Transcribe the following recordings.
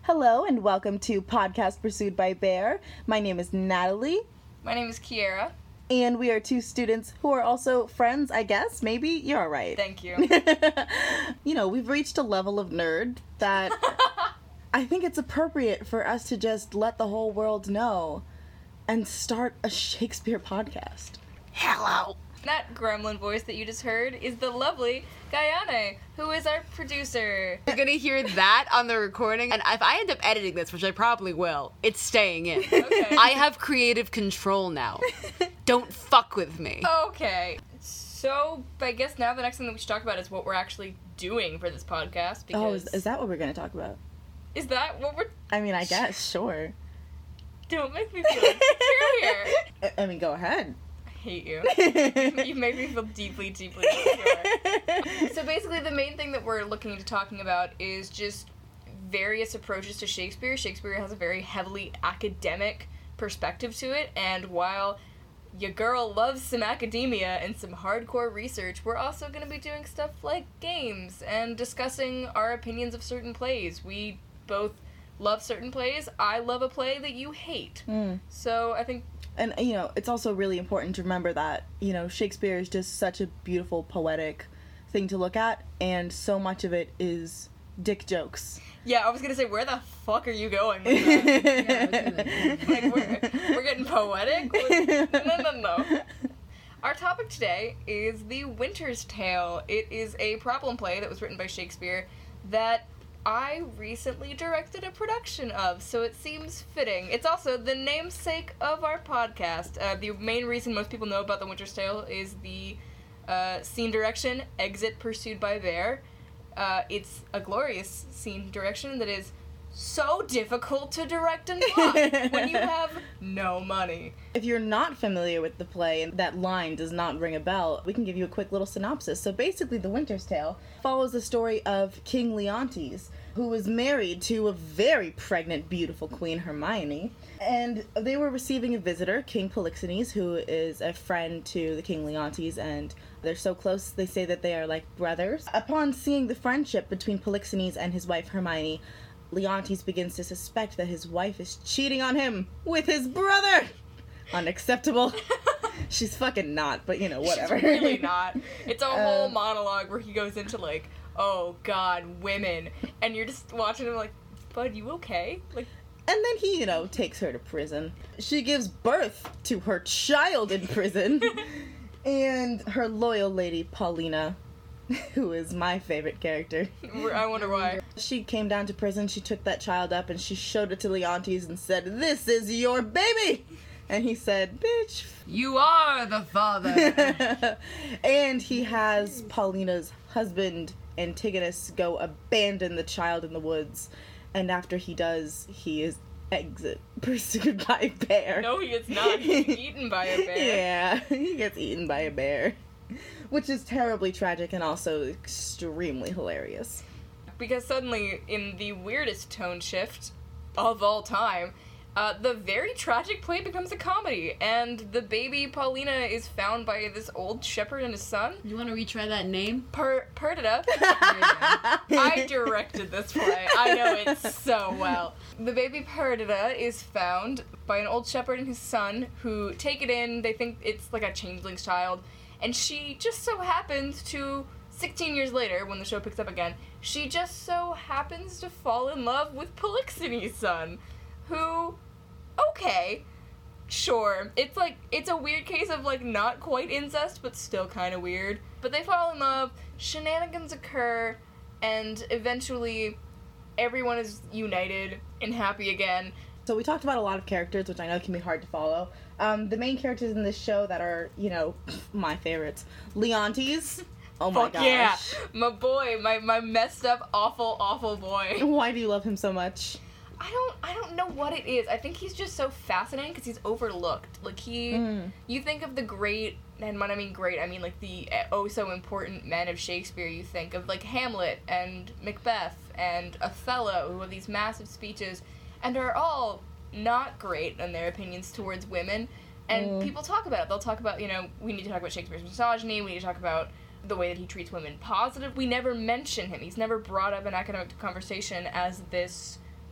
Hello and welcome to Podcast Pursued by Bear. My name is Natalie. My name is Kiera. And we are two students who are also friends, I guess. Maybe? You're all right. Thank you. You know, we've reached a level of nerd that I think it's appropriate for us to just let the whole world know and start a Shakespeare podcast. Hello! That gremlin voice that you just heard is the lovely Gayane, who is our producer. You're gonna hear that on the recording, and if I end up editing this, which I probably will, it's staying in. Okay. I have creative control now. Don't fuck with me. Okay. So, I guess now the next thing that we should talk about is what we're actually doing for this podcast, because... Oh, is that what we're going to talk about? Is that what we're... I mean, I guess, sure. Don't make me feel insecure here. I mean, go ahead. I hate you. You make me feel deeply, deeply insecure. So basically the main thing that we're looking into talking about is just various approaches to Shakespeare. Shakespeare has a very heavily academic perspective to it, and while your girl loves some academia and some hardcore research, we're also going to be doing stuff like games and discussing our opinions of certain plays. We both love certain plays. I love a play that you hate. So I think... And, you know, it's also really important to remember that, you know, Shakespeare is just such a beautiful, poetic thing to look at, and so much of it is dick jokes. Yeah, I was gonna say, where the fuck are you going with that? Like, we're getting poetic? No. Our topic today is The Winter's Tale. It is a problem play that was written by Shakespeare that I recently directed a production of, so it seems fitting. It's also the namesake of our podcast. The main reason most people know about The Winter's Tale is the scene direction, Exit Pursued by Bear. It's a glorious scene direction that is so difficult to direct and plot when you have no money. If you're not familiar with the play and that line does not ring a bell, we can give you a quick little synopsis. So basically, The Winter's Tale follows the story of King Leontes, who was married to a very pregnant, beautiful Queen Hermione. And they were receiving a visitor, King Polixenes, who is a friend to the King Leontes, and they're so close, they say that they are like brothers. Upon seeing the friendship between Polixenes and his wife Hermione, Leontes begins to suspect that his wife is cheating on him with his brother! Unacceptable. She's fucking not, but you know, whatever. She's really not. It's a whole monologue where he goes into like, oh god, women. And you're just watching him like, bud, you okay? Like, and then he, you know, takes her to prison. She gives birth to her child in prison. And her loyal lady, Paulina, who is my favorite character. I wonder why. She came down to prison, she took that child up, and she showed it to Leontes and said, "This is your baby!" And he said, "Bitch." You are the father. And he has Paulina's husband, Antigonus, go abandon the child in the woods. And after he does, he is exit pursued by a bear. No, he is not. He's eaten by a bear. Yeah, he gets eaten by a bear. Which is terribly tragic and also extremely hilarious. Because suddenly, in the weirdest tone shift of all time, the very tragic play becomes a comedy, and the baby Paulina is found by this old shepherd and his son. You want to retry that name? Perdita. I directed this play. I know it so well. The baby Perdita is found by an old shepherd and his son, who take it in. They think it's like a changeling's child. And she just so happens to, 16 years later, when the show picks up again, she just so happens to fall in love with Polixenes' son, who, okay, sure, it's a weird case of, like, not quite incest, but still kind of weird. But they fall in love, shenanigans occur, and eventually everyone is united and happy again. So we talked about a lot of characters, which I know can be hard to follow. The main characters in this show that are, you know, my favorites. Leontes. Oh my gosh. Yeah, my boy, my messed up, awful boy. Why do you love him so much? I don't know what it is. I think he's just so fascinating because he's overlooked. Like, you think of the great, and when I mean great, I mean like the so important men of Shakespeare. You think of like Hamlet and Macbeth and Othello, who have these massive speeches, and are all not great in their opinions towards women, and people talk about it. They'll talk about, you know, we need to talk about Shakespeare's misogyny, we need to talk about the way that he treats women positive. We never mention him. He's never brought up in academic conversation as this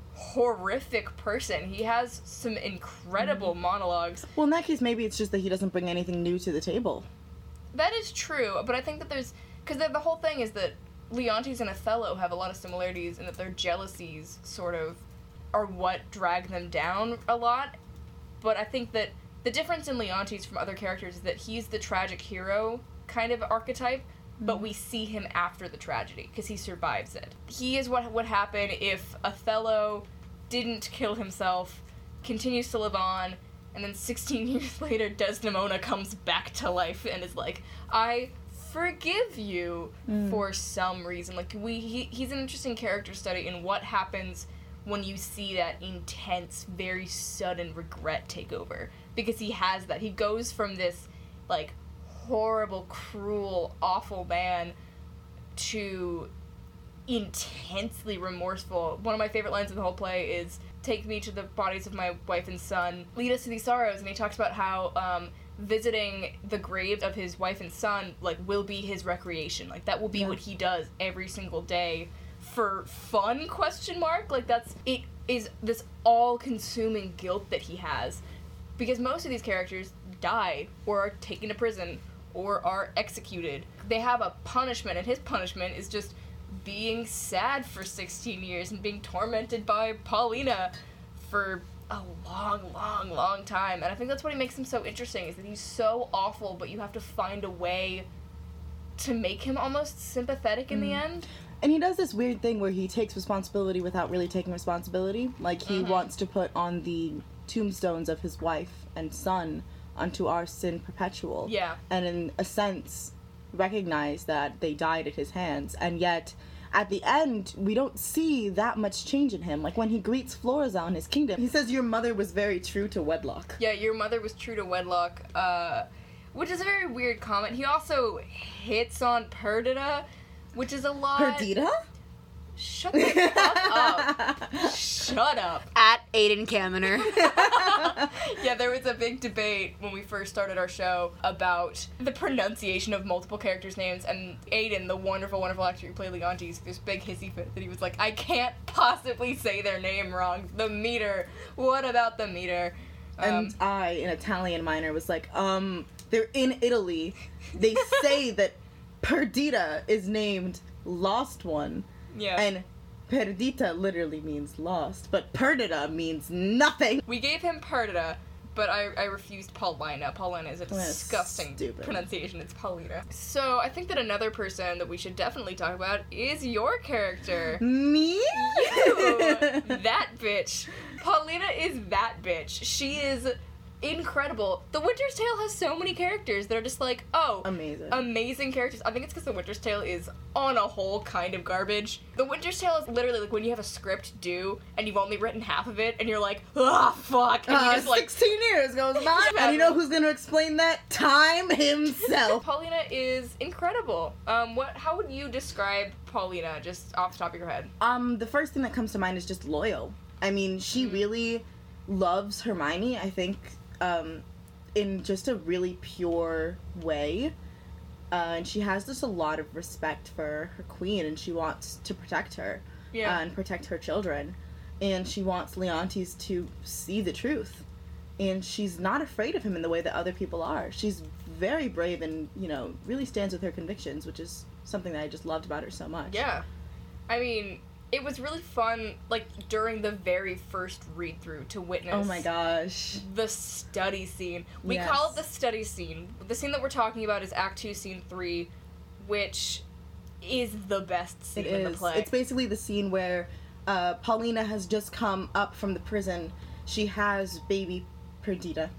horrific person. He has some incredible monologues. Well, in that case, maybe it's just that he doesn't bring anything new to the table. That is true, but I think that there's... Because the whole thing is that Leontes and Othello have a lot of similarities in that their jealousies sort of are what drag them down a lot. But I think that the difference in Leontes from other characters is that he's the tragic hero kind of archetype, but we see him after the tragedy, because he survives it. He is what would happen if Othello didn't kill himself, continues to live on, and then 16 years later Desdemona comes back to life and is like, I forgive you for some reason. Like, he's an interesting character study in what happens when you see that intense, very sudden regret take over. Because he has that. He goes from this, like, horrible, cruel, awful man to intensely remorseful. One of my favorite lines in the whole play is, take me to the bodies of my wife and son, lead us to these sorrows. And he talks about how visiting the graves of his wife and son, like, will be his recreation. Like, that will be what he does every single day for fun, ? Like, it is this all-consuming guilt that he has. Because most of these characters die, or are taken to prison, or are executed. They have a punishment, and his punishment is just being sad for 16 years and being tormented by Paulina for a long, long, long time. And I think that's what makes him so interesting, is that he's so awful, but you have to find a way to make him almost sympathetic in the end. And he does this weird thing where he takes responsibility without really taking responsibility. Like, he wants to put on the tombstones of his wife and son unto our sin perpetual. Yeah. And in a sense, recognize that they died at his hands. And yet, at the end, we don't see that much change in him. Like, when he greets Florizel in his kingdom, he says, your mother was very true to wedlock. Yeah, your mother was true to wedlock, which is a very weird comment. He also hits on Perdita, which is a lot... Perdita? Shut the fuck up. Shut up. At Aiden Kaminer. Yeah, there was a big debate when we first started our show about the pronunciation of multiple characters' names, and Aiden, the wonderful, wonderful actor who played Leontes, this big hissy fit that he was like, I can't possibly say their name wrong. The meter. What about the meter? And I, an Italian minor, was like, they're in Italy. They say that Perdita is named Lost One. Yeah. And Perdita literally means lost, but Perdita means nothing. We gave him Perdita, but I refused Paulina. Paulina is a disgusting pronunciation. It's Paulina. So I think that another person that we should definitely talk about is your character. Me? You! That bitch. Paulina is that bitch. She is incredible. The Winter's Tale has so many characters that are just like, oh, amazing characters. I think it's because The Winter's Tale is, on a whole, kind of garbage. The Winter's Tale is literally like when you have a script due and you've only written half of it and you're like, ah, fuck. And you just 16 years goes by. And you know who's going to explain that? Time himself. Paulina is incredible. How would you describe Paulina, just off the top of your head? The first thing that comes to mind is just loyal. I mean, she really loves Hermione, I think, in just a really pure way. And she has just a lot of respect for her queen, and she wants to protect her. And protect her children. And she wants Leontes to see the truth. And she's not afraid of him in the way that other people are. She's very brave and, really stands with her convictions, which is something that I just loved about her so much. Yeah. I mean, it was really fun, like, during the very first read-through to witness... Oh my gosh. ...the study scene. We call it the study scene. The scene that we're talking about is Act 2, Scene 3, which is the best scene in the play. It's basically the scene where Paulina has just come up from the prison. She has baby Perdita.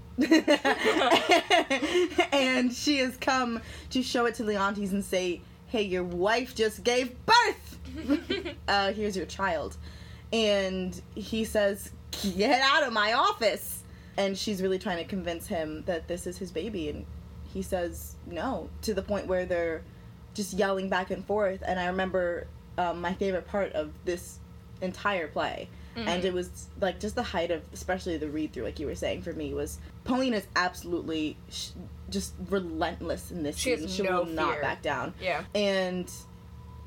And she has come to show it to Leontes and say, hey, your wife just gave birth! Here's your child. And he says, get out of my office! And she's really trying to convince him that this is his baby, and he says no, to the point where they're just yelling back and forth. And I remember my favorite part of this entire play, and it was like just the height of, especially the read-through, like you were saying, for me, was Paulina's absolutely just relentless in this scene. She will not back down. Yeah. And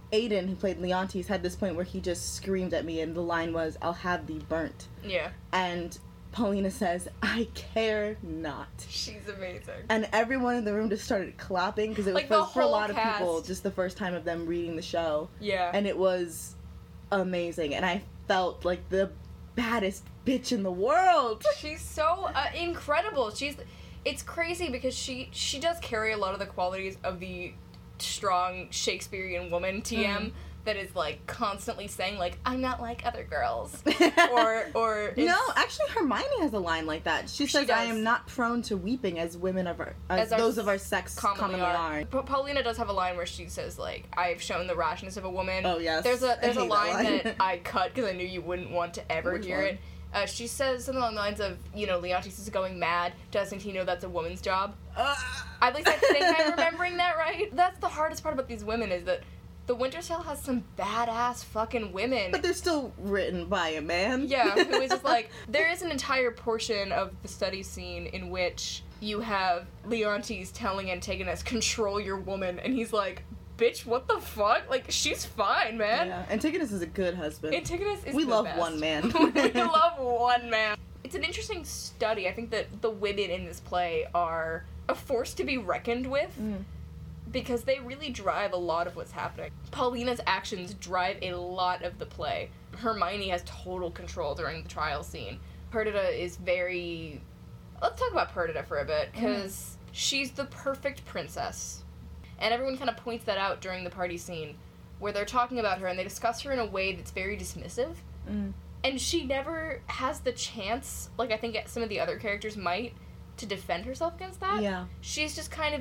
Aiden, who played Leontes, had this point where he just screamed at me, and the line was, "I'll have thee burnt." Yeah. And Paulina says, "I care not." She's amazing. And everyone in the room just started clapping, because it was Like, the for a lot whole of people cast. just the first time of them reading the show. Yeah. And it was amazing, and I felt like the baddest bitch in the world. She's so incredible. It's crazy because she does carry a lot of the qualities of the strong Shakespearean woman, TM, that is, like, constantly saying, like, "I'm not like other girls." or No, actually Hermione has a line like that. She says, "I does. am not prone to weeping as women of as our those of our sex commonly are." Paulina does have a line where she says, like, "I've shown the rashness of a woman." Oh, yes. There's I a hate that line line. that I cut because I knew you wouldn't want to ever Which hear one? it. She says something along the lines of, Leontes is going mad. Doesn't he know that's a woman's job? At least I think I'm remembering that right. That's the hardest part about these women, is that the Winter's Tale has some badass fucking women. But they're still written by a man. Yeah, who is just like, there is an entire portion of the study scene in which you have Leontes telling Antigonus, "Control your woman," and he's like, "Bitch, what the fuck? Like, she's fine, man." Yeah. Antigonus is a good husband. Antigonus is We the love best. one man. We love one man. It's an interesting study. I think that the women in this play are a force to be reckoned with. Because they really drive a lot of what's happening. Paulina's actions drive a lot of the play. Hermione has total control during the trial scene. Perdita is very... Let's talk about Perdita for a bit, because she's the perfect princess. And everyone kind of points that out during the party scene, where they're talking about her and they discuss her in a way that's very dismissive. And she never has the chance, like I think some of the other characters might, to defend herself against that. Yeah. She's just kind of...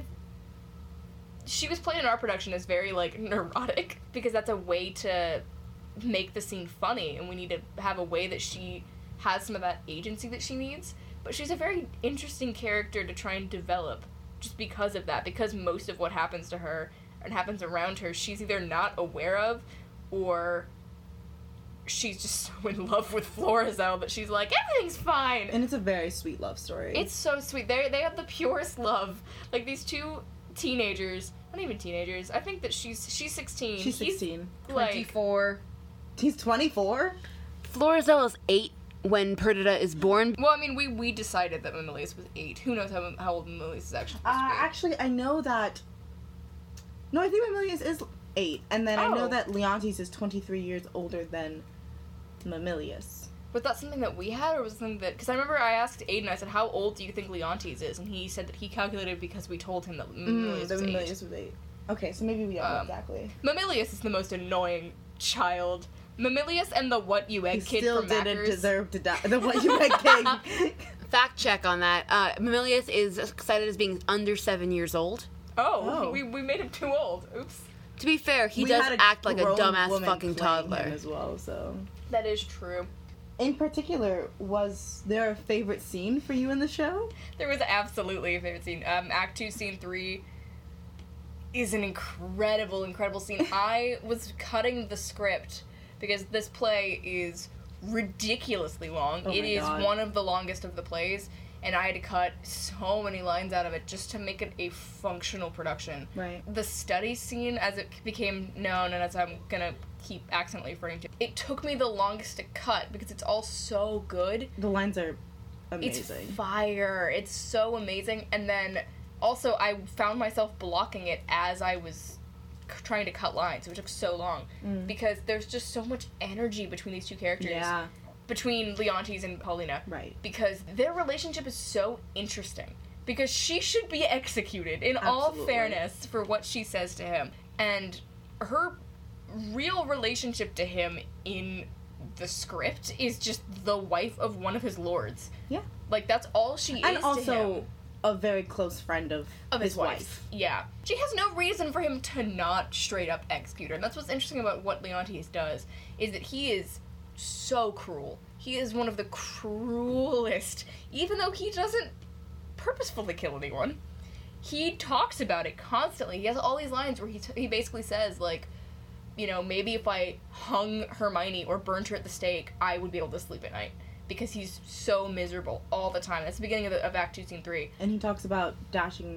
She was played in our production as very, like, neurotic, because that's a way to make the scene funny, and we need to have a way that she has some of that agency that she needs. But she's a very interesting character to try and develop, just because of that, because most of what happens to her and happens around her, she's either not aware of, or she's just so in love with Florizel that she's like, everything's fine! And it's a very sweet love story. It's so sweet. They have the purest love. Like, these two teenagers, not even teenagers, I think that she's 16. She's 16. He's, like, 24. He's 24? Florizel is 8 when Perdita is born. well, I mean, we decided that Mamilius was 8. Who knows how old Mamilius is actually supposed to be. Actually, I know that... No, I think Mamilius is 8. And then I know Oh. that Leontes is 23 years older than Mamilius. Was that something that we had, or was it something that... Because I remember I asked Aiden, I said, how old do you think Leontes is? And he said that he calculated because we told him that Mamilius The was 8. Mamilius was 8. Okay, so maybe we don't know exactly. Mamilius is the most annoying child. Mamilius and the What You Egg He kid still from didn't Mackers. deserve to die. The What You Egg King. Fact check on that. Mamilius is cited as being under 7 years old. Oh, Oh. we made him too old. Oops. To be fair, he We does had act like a grown dumbass woman fucking playing toddler. him as well, so... That is true. In particular, was there a favorite scene for you in the show? There was absolutely a favorite scene. Act 2, Scene 3 is an incredible scene. I was cutting the script because this play is ridiculously long. Oh It my is God. one of the longest of the plays, and I had to cut so many lines out of it just to make it a functional production. Right. The study scene, as it became known, and as I'm gonna keep accidentally referring to, it took me the longest to cut because it's all so good. The lines are It's amazing. fire. It's so amazing. And then also I found myself blocking it as I was trying to cut lines, which took so long because there's just so much energy between these two characters. Yeah. Between Leontes and Paulina. Right. Because their relationship is so interesting. Because she should be executed in all Absolutely. fairness for what she says to him. And her real relationship to him in the script is just the wife of one of his lords. Yeah. Like, that's all she is And to also him. a very close friend of His wife. Yeah. She has no reason for him to not straight up execute her. And that's what's interesting about what Leontes does, is that he is so cruel. He is one of the cruelest, even though he doesn't purposefully kill anyone. He talks about it constantly. He has all these lines where he basically says, like, you know, maybe if I hung Hermione or burned her at the stake, I would be able to sleep at night. Because he's so miserable all the time. That's the beginning of Act 2, Scene 3. And he talks about dashing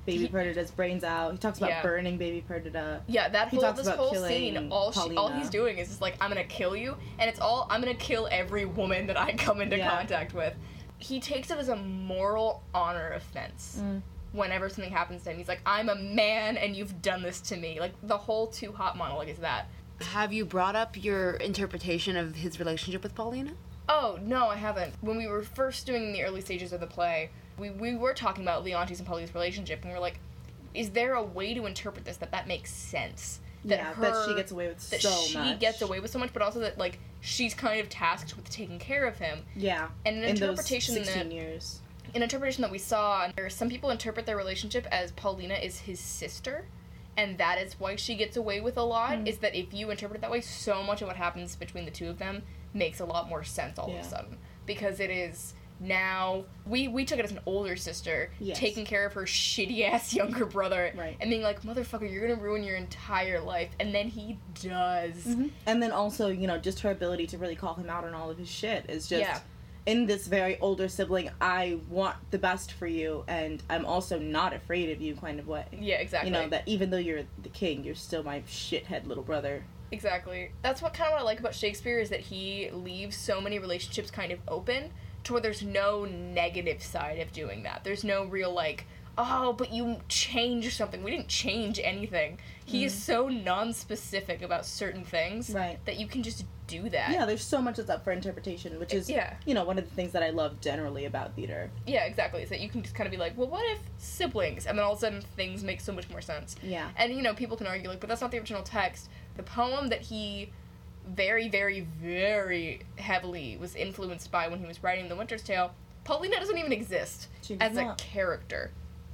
Baby Perdita's brains out. He talks about burning Baby Perdita. Yeah, this whole scene, all Paulina. he's doing is just like, I'm gonna kill you, and it's all, I'm gonna kill every woman that I come into contact with. He takes it as a moral honor offense. Whenever something happens to him, he's like, I'm a man and you've done this to me. Like, the whole Too Hot monologue is that. Have you brought up your interpretation of his relationship with Paulina? Oh, no, I haven't. When we were first doing the early stages of the play, we were talking about Leontes and Paulina's relationship, and we were like, is there a way to interpret this that makes sense? That she gets away with so much. That she gets away with so much, but also that, like, she's kind of tasked with taking care of him. Yeah, and an interpretation those 16 years. An interpretation that we saw, some people interpret their relationship as Paulina is his sister, and that is why she gets away with a lot, is that if you interpret it that way, so much of what happens between the two of them makes a lot more sense all of a sudden. Because it is now, we took it as an older sister, taking care of her shitty-ass younger brother, and being like, motherfucker, you're gonna ruin your entire life, and then he does. And then also, you know, just her ability to really call him out on all of his shit is just... In this very older sibling, I want the best for you, and I'm also not afraid of you kind of way. Yeah, exactly. You know, that even though you're the king, you're still my shithead little brother. Exactly. That's what I like about Shakespeare, is that he leaves so many relationships kind of open to where there's no negative side of doing that. There's no real, like, oh, but you changed something. We didn't change anything. He is so non-specific about certain things that you can just do that. Yeah, there's so much that's up for interpretation, which is, you know, one of the things that I love generally about theater. Yeah, exactly. Is that you can just kind of be like, well, what if siblings? And then all of a sudden things make so much more sense. Yeah. And, you know, people can argue, like, but that's not the original text. The poem that he very, very, very heavily was influenced by when he was writing The Winter's Tale, Paulina doesn't even exist as a character.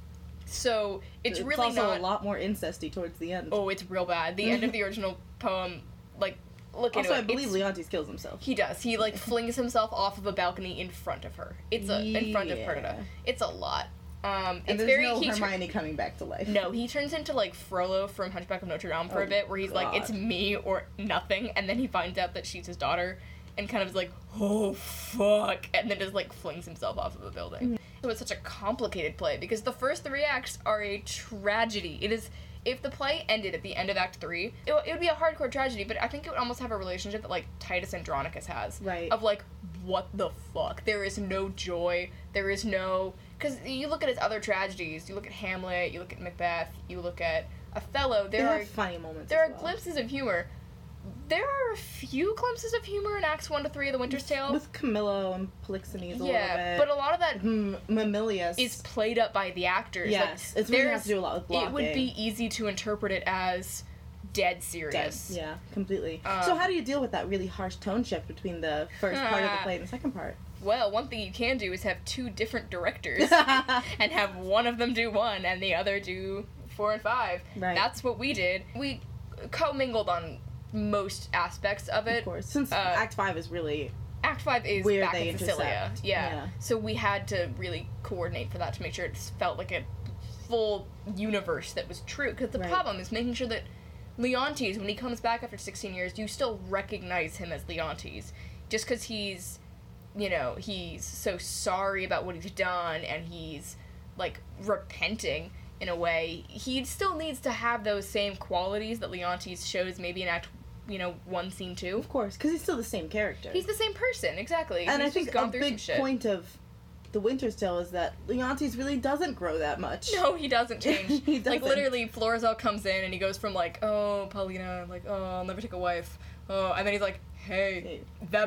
So it's really also a lot more incesty towards the end. Oh, it's real bad. The end of the original poem, like, look into it. Also, I believe Leontes kills himself. He does. He, like, flings himself off of a balcony in front of her. It's in front of Perdita. It's a lot. And it's there's no Hermione coming back to life. No, he turns into, like, Frollo from Hunchback of Notre Dame for a bit, where he's like, it's me or nothing, and then he finds out that she's his daughter, and kind of is like, oh, fuck, and then just, like, flings himself off of a building. It was such a complicated play, because the first 3 acts are a tragedy. It is... If the play ended at the end of Act 3, it would be a hardcore tragedy, but I think it would almost have a relationship that, like, Titus Andronicus has. Right. Of, like, what the fuck? There is no joy. There is no... Because you look at his other tragedies. You look at Hamlet, you look at Macbeth, you look at Othello. There are funny moments. There are glimpses of humor. There are a few glimpses of humor in Acts 1 to 3 of The Winter's Tale. With Camillo and Polixenes a little bit. Yeah, but a lot of that Mamilius is played up by the actors. Yes, like, it's really have to do a lot with blocking. It would be easy to interpret it as dead serious. Yeah, completely. So how do you deal with that really harsh tone shift between the first part of the play and the second part? Well, one thing you can do is have 2 different directors and have one of them do 1 and the other do 4 and 5. Right. That's what we did. We commingled on most aspects of it. Of course, since Act 5 is really... Act 5 is where back they in Sicilia. intersect. Yeah. So we had to really coordinate for that to make sure it felt like a full universe that was true. Because the problem is making sure that Leontes, when he comes back after 16 years, you still recognize him as Leontes. Just because he's, you know, he's so sorry about what he's done and he's, like, repenting in a way, he still needs to have those same qualities that Leontes shows maybe in Act 1, Scene 2. Of course, because he's still the same character. He's the same person, exactly. And he's I think a big point of The Winter's Tale is that Leontes really doesn't grow that much. No, he doesn't change. He doesn't. Like, literally, Florizel comes in and he goes from, like, oh, Paulina, like, oh, I'll never take a wife. Oh, and then he's like, hey,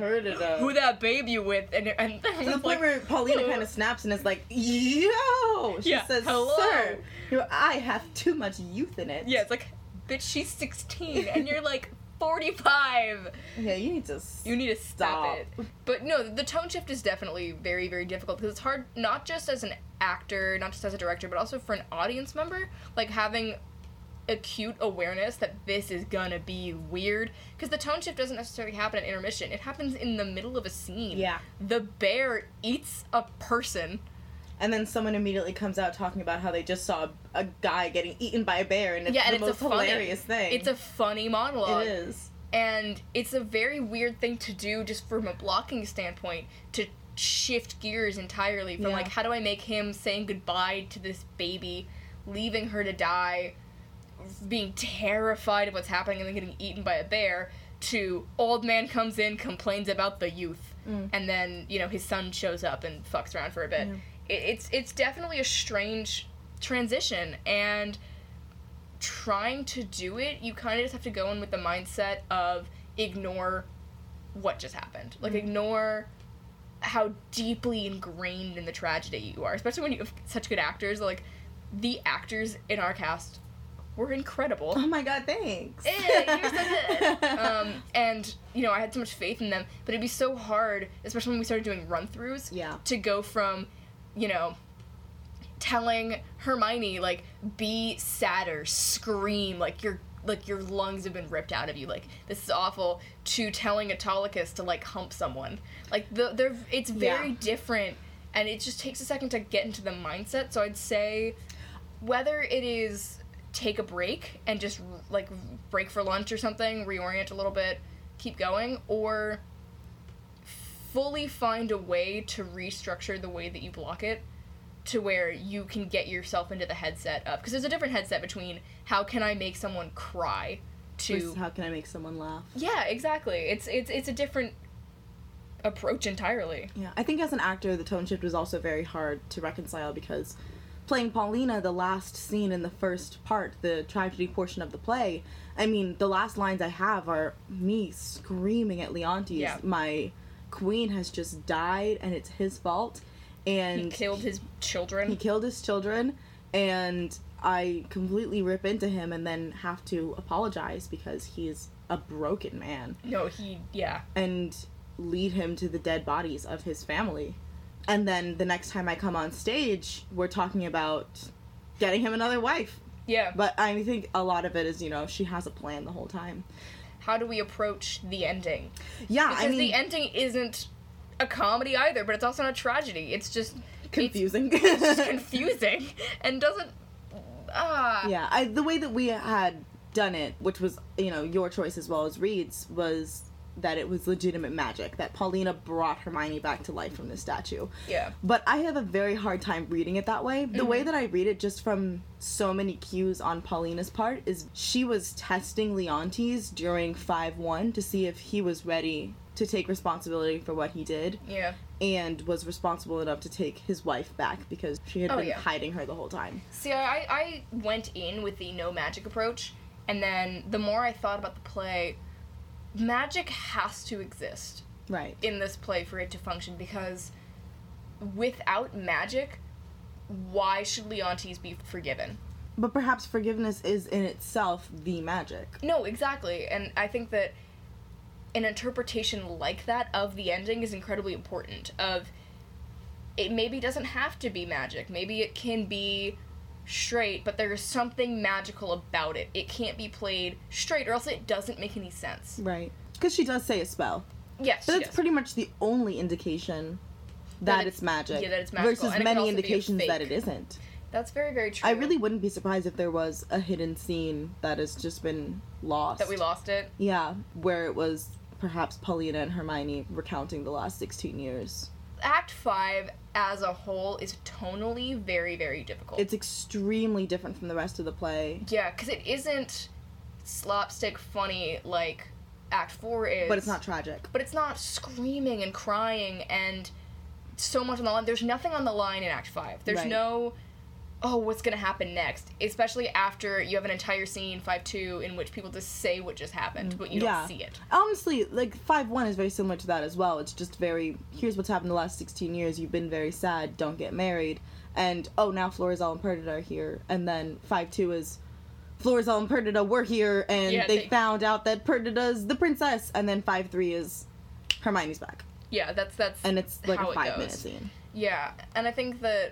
who that babe you with? And to the point where Paulina kind of snaps and is like, yo! She says, hello. Sir, your eye hath too much youth in it. Yeah, it's like, bitch, she's 16, and you're like 45. Yeah, you need to stop it. But no, the tone shift is definitely very, very difficult, because it's hard, not just as an actor, not just as a director, but also for an audience member, like, having acute awareness that this is gonna be weird, because the tone shift doesn't necessarily happen at intermission. It happens in the middle of a scene. Yeah. The bear eats a person. And then someone immediately comes out talking about how they just saw a guy getting eaten by a bear, and it's the most hilarious thing. It's a funny monologue. It is. And it's a very weird thing to do just from a blocking standpoint, to shift gears entirely from, like, how do I make him saying goodbye to this baby leaving her to die, being terrified of what's happening and then getting eaten by a bear, to old man comes in, complains about the youth, and then, you know, his son shows up and fucks around for a bit. It's definitely a strange transition, and trying to do it, you kind of just have to go in with the mindset of ignore what just happened. Like, ignore how deeply ingrained in the tragedy you are, especially when you have such good actors. Like, the actors in our cast were incredible. Oh my god, thanks. You're so good. And, you know, I had so much faith in them, but it'd be so hard, especially when we started doing run-throughs, to go from, you know, telling Hermione, like, be sadder, scream, like your lungs have been ripped out of you, like, this is awful, to telling Autolycus to, like, hump someone. Like, it's very different, and it just takes a second to get into the mindset. So I'd say, whether it is take a break and just, like, break for lunch or something, reorient a little bit, keep going, or fully find a way to restructure the way that you block it to where you can get yourself into the headset of, because there's a different headset between how can I make someone cry to how can I make someone laugh. Yeah, exactly. It's a different approach entirely. Yeah, I think as an actor, the tone shift was also very hard to reconcile, because playing Paulina, the last scene in the first part, the tragedy portion of the play, I mean, the last lines I have are me screaming at Leontes. Yeah. My queen has just died, and it's his fault. And he killed his children. And I completely rip into him and then have to apologize because he's a broken man. No, and lead him to the dead bodies of his family. And then the next time I come on stage, we're talking about getting him another wife. Yeah. But I think a lot of it is, you know, she has a plan the whole time. How do we approach the ending? Yeah, because the ending isn't a comedy either, but it's also not a tragedy. It's just confusing. It's just confusing and doesn't. Yeah, the way that we had done it, which was, you know, your choice as well as Reed's, was that it was legitimate magic, that Paulina brought Hermione back to life from the statue. Yeah. But I have a very hard time reading it that way. The way that I read it, just from so many cues on Paulina's part, is she was testing Leontes during 5-1 to see if he was ready to take responsibility for what he did. Yeah. And was responsible enough to take his wife back, because she had been hiding her the whole time. See, I went in with the no magic approach, and then the more I thought about the play, magic has to exist in this play for it to function, because without magic, why should Leontes be forgiven? But perhaps forgiveness is in itself the magic. No, exactly. And I think that an interpretation like that of the ending is incredibly important. Of, it maybe doesn't have to be magic. Maybe it can be straight, but there is something magical about it. It can't be played straight, or else it doesn't make any sense. Right. Because she does say a spell. Yes, but it's pretty much the only indication that it's magic. Yeah, that it's magical. Versus many indications that it isn't. That's very, very true. I really wouldn't be surprised if there was a hidden scene that has just been lost. That we lost it? Yeah, where it was perhaps Paulina and Hermione recounting the last 16 years. Act 5 as a whole is tonally very, very difficult. It's extremely different from the rest of the play. Yeah, because it isn't slapstick funny like Act 4 is. But it's not tragic. But it's not screaming and crying and so much on the line. There's nothing on the line in Act 5. There's no, what's going to happen next? Especially after you have an entire scene, 5-2, in which people just say what just happened, but you don't see it. Honestly, like, 5-1 is very similar to that as well. It's just very, here's what's happened the last 16 years, you've been very sad, don't get married, and, now Florizel and Perdita are here, and then 5-2 is, Florizel and Perdita were here, and they found out that Perdita's the princess, and then 5-3 is Hermione's back. Yeah, that's and it's like how a 5-minute scene. Yeah, and I think that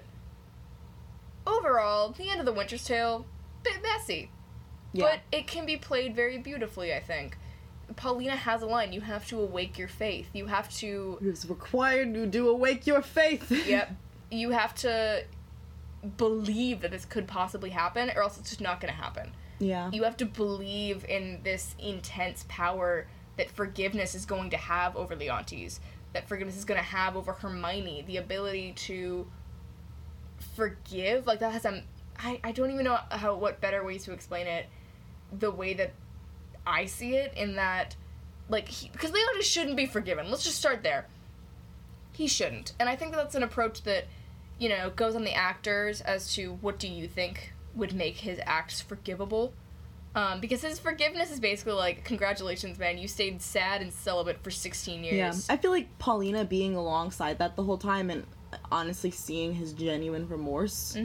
overall, the end of The Winter's Tale, bit messy. Yeah. But it can be played very beautifully, I think. Paulina has a line, you have to awake your faith. You have to... It is required you do awake your faith. Yep. You have to believe that this could possibly happen, or else it's just not going to happen. Yeah. You have to believe in this intense power that forgiveness is going to have over Leontes, that forgiveness is going to have over Hermione, the ability to forgive, like, that has a I don't even know what better ways to explain it, the way that I see it, in that, like, because Leontes shouldn't be forgiven. Let's just start there. He shouldn't. And I think that's an approach that, you know, goes on the actors as to what do you think would make his acts forgivable. Because his forgiveness is basically like, congratulations, man, you stayed sad and celibate for 16 years. Yeah, I feel like Paulina being alongside that the whole time and honestly seeing his genuine remorse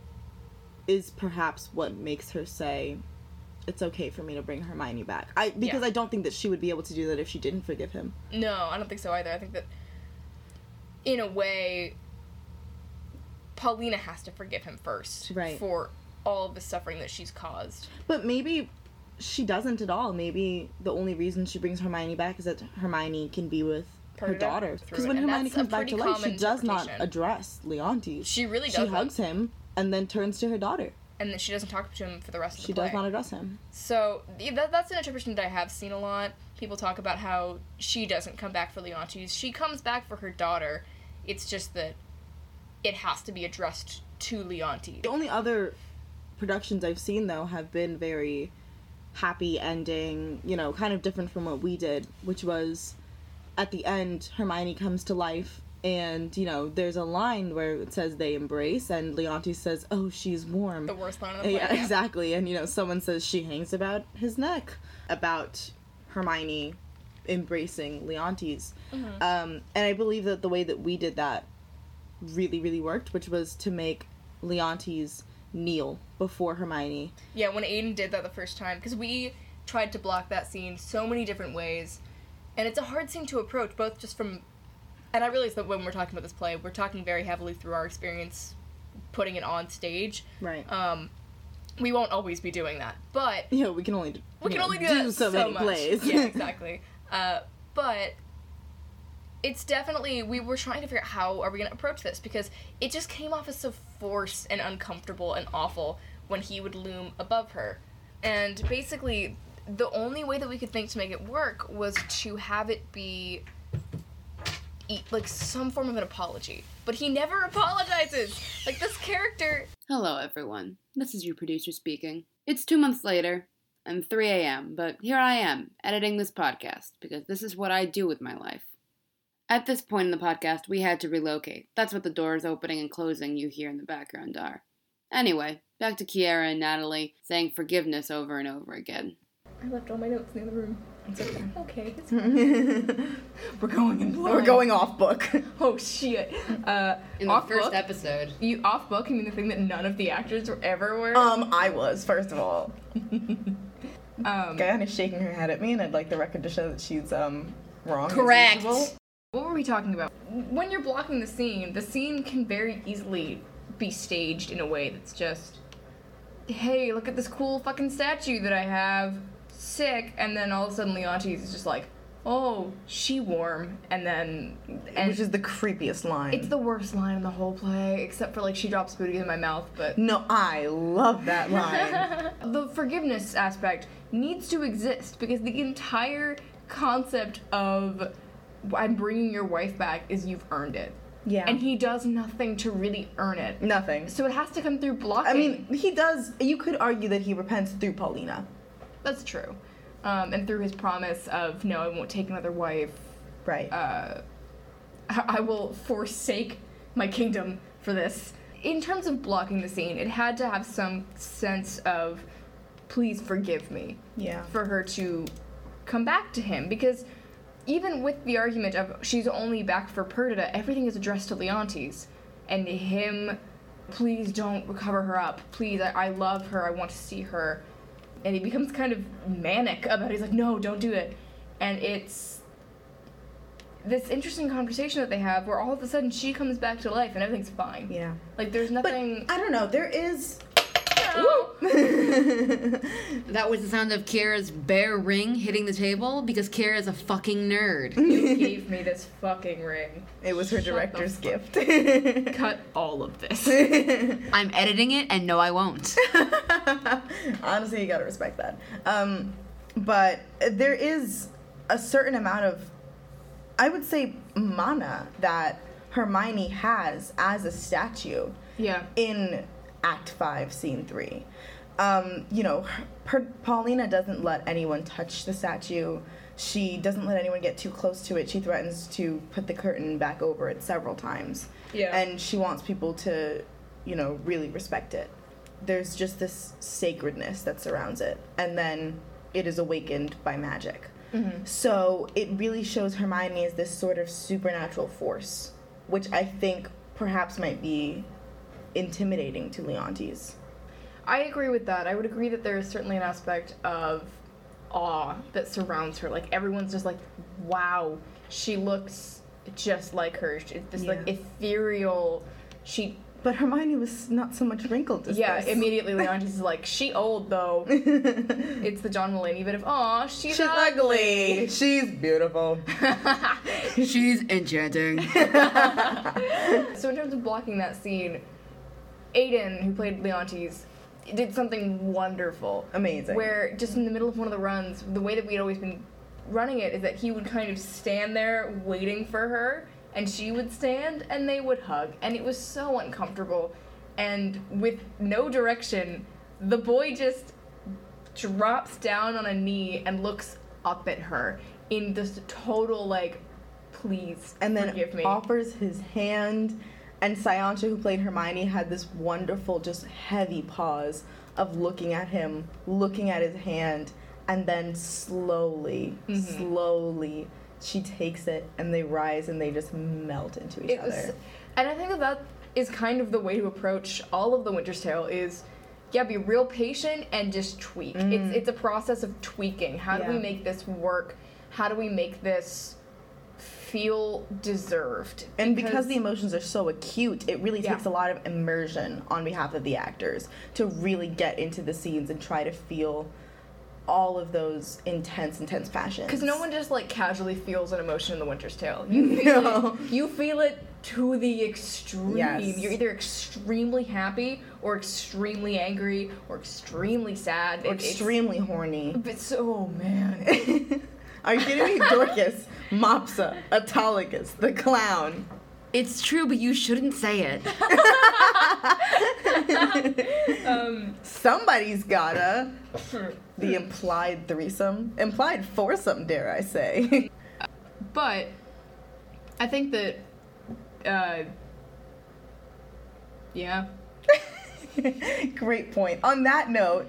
is perhaps what makes her say, it's okay for me to bring Hermione back. Because I don't think that she would be able to do that if she didn't forgive him. No, I don't think so either. I think that, in a way, Paulina has to forgive him first. Right. For all of the suffering that she's caused. But maybe she doesn't at all. Maybe the only reason she brings Hermione back is that Hermione can be with her daughter. Because when Hermione comes back to life, she does not address Leontes. She really doesn't. She hugs him and then turns to her daughter. And then she doesn't talk to him for the rest of the play. She does not address him. So that's an interpretation that I have seen a lot. People talk about how she doesn't come back for Leontes. She comes back for her daughter. It's just that it has to be addressed to Leontes. The only other productions I've seen, though, have been very happy ending, you know, kind of different from what we did, which was, at the end, Hermione comes to life, and, you know, there's a line where it says they embrace, and Leontes says, oh, she's warm. The worst line of the play. Yeah, exactly, and, you know, someone says she hangs about his neck, about Hermione embracing Leontes. And I believe that the way that we did that really, really worked, which was to make Leontes kneel before Hermione. Yeah, when Aiden did that the first time, because we tried to block that scene so many different ways, and it's a hard scene to approach, both just from, and I realize that when we're talking about this play, we're talking very heavily through our experience putting it on stage. Right. We won't always be doing that, but yeah, we can only do that so many much. Plays. Yeah, exactly. But it's definitely, we were trying to figure out how are we going to approach this, because it just came off as so forced and uncomfortable and awful when he would loom above her. And basically, the only way that we could think to make it work was to have it be like some form of an apology. But he never apologizes! Like, this character... Hello, everyone. This is your producer speaking. It's 2 months later, and 3 a.m., but here I am, editing this podcast, because this is what I do with my life. At this point in the podcast, we had to relocate. That's what the doors opening and closing you hear in the background are. Anyway, back to Kiera and Natalie saying forgiveness over and over again. I left all my notes in the other room. It's okay. Okay, it's fine. We're going in blind. We're going off book. Oh, shit. In the first episode. You off book? You mean the thing that none of the actors ever were? I was, first of all. Guyana's shaking her head at me, and I'd like the record to show that she's, wrong. Correct. What were we talking about? When you're blocking the scene can very easily be staged in a way that's just, hey, look at this cool fucking statue that I have, sick, and then all of a sudden Leontes is just like, oh, she warm, and which is the creepiest line. It's the worst line in the whole play, except for, like, she drops booty in my mouth, but... No, I love that line. The forgiveness aspect needs to exist, because the entire concept of I'm bringing your wife back is you've earned it. Yeah. And he does nothing to really earn it. Nothing. So it has to come through blocking. I mean, he does, you could argue that he repents through Paulina. That's true. And through his promise of, no, I won't take another wife. Right. I will forsake my kingdom for this. In terms of blocking the scene, it had to have some sense of, please forgive me. Yeah. For her to come back to him, because even with the argument of she's only back for Perdita, everything is addressed to Leontes. And him, please don't recover her up. Please, I love her, I want to see her. And he becomes kind of manic about it. He's like, no, don't do it. And it's this interesting conversation that they have where all of a sudden she comes back to life and everything's fine. Yeah. Like, there's nothing... But, I don't know, there is... That was the sound of Kiera's bare ring hitting the table because Kiera's a fucking nerd. You gave me this fucking ring. It was her director's gift. Cut all of this. I'm editing it, and no, I won't. Honestly, you gotta respect that. But there is a certain amount of, I would say, mana that Hermione has as a statue. Yeah. In Act 5, Scene 3. Paulina doesn't let anyone touch the statue. She doesn't let anyone get too close to it. She threatens to put the curtain back over it several times. Yeah. And she wants people to, really respect it. There's just this sacredness that surrounds it. And then it is awakened by magic. Mm-hmm. So it really shows Hermione as this sort of supernatural force, which I think perhaps might be intimidating to Leontes. I agree with that. I would agree that there is certainly an aspect of awe that surrounds her. Like, everyone's just like, wow, she looks just like her. It's this, like, ethereal... But Hermione was not so much wrinkled as Yeah, this. immediately Leontes is like, she old, though. It's the John Mulaney bit of, aw, she's ugly. She's beautiful. She's enchanting. So in terms of blocking that scene, Aiden, who played Leontes, did something wonderful. Amazing. Where, just in the middle of one of the runs, the way that we'd always been running it is that he would kind of stand there waiting for her, and she would stand, and they would hug. And it was so uncomfortable. And with no direction, the boy just drops down on a knee and looks up at her in this total, like, please and then forgive me. Offers his hand. And Sciancha, who played Hermione, had this wonderful, just heavy pause of looking at him, looking at his hand, and then slowly, she takes it, and they rise, and they just melt into each other. And I think that is kind of the way to approach all of the Winter's Tale is, be real patient and just tweak. It's a process of tweaking. How do we make this work? How do we make this feel deserved? And because the emotions are so acute, it really takes a lot of immersion on behalf of the actors to really get into the scenes and try to feel all of those intense passions. Because no one just, like, casually feels an emotion in The Winter's Tale. You feel it to the extreme. Yes. You're either extremely happy or extremely angry or extremely sad. Or extremely horny. Oh, man. Are you kidding me? Dorcas, Mopsa, Autolycus, the clown. It's true, but you shouldn't say it. Somebody's gotta. The implied threesome. Implied foursome, dare I say. But I think that, yeah. Great point. On that note,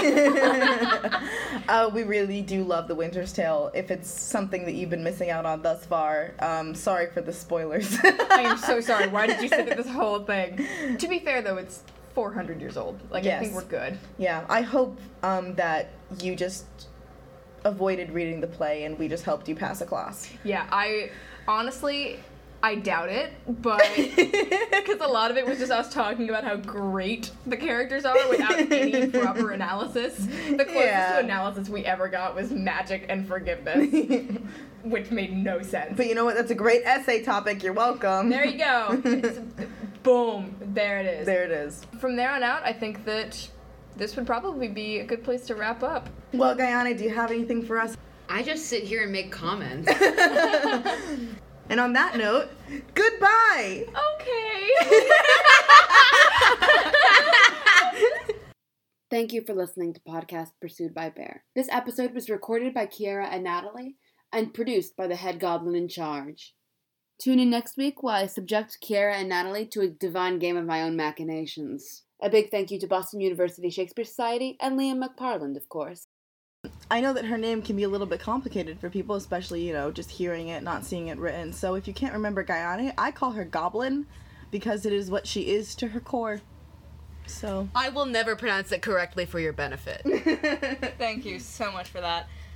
we really do love The Winter's Tale. If it's something that you've been missing out on thus far, sorry for the spoilers. I am so sorry. Why did you say that this whole thing? To be fair, though, it's 400 years old. Like, I think we're good. Yeah, I hope that you just avoided reading the play and we just helped you pass a class. Yeah, honestly, I doubt it, but because a lot of it was just us talking about how great the characters are without any proper analysis. The closest to analysis we ever got was magic and forgiveness, which made no sense. But you know what? That's a great essay topic. You're welcome. There you go. Boom. There it is. There it is. From there on out, I think that this would probably be a good place to wrap up. Well, Gayane, do you have anything for us? I just sit here and make comments. And on that note, goodbye! Okay. Thank you for listening to Podcast Pursued by Bear. This episode was recorded by Kiera and Natalie and produced by the head goblin in charge. Tune in next week while I subject Kiera and Natalie to a divine game of my own machinations. A big thank you to Boston University Shakespeare Society and Liam McParland, of course. I know that her name can be a little bit complicated for people, especially, just hearing it, not seeing it written. So if you can't remember Gayane, I call her Goblin because it is what she is to her core. So I will never pronounce it correctly for your benefit. Thank you so much for that.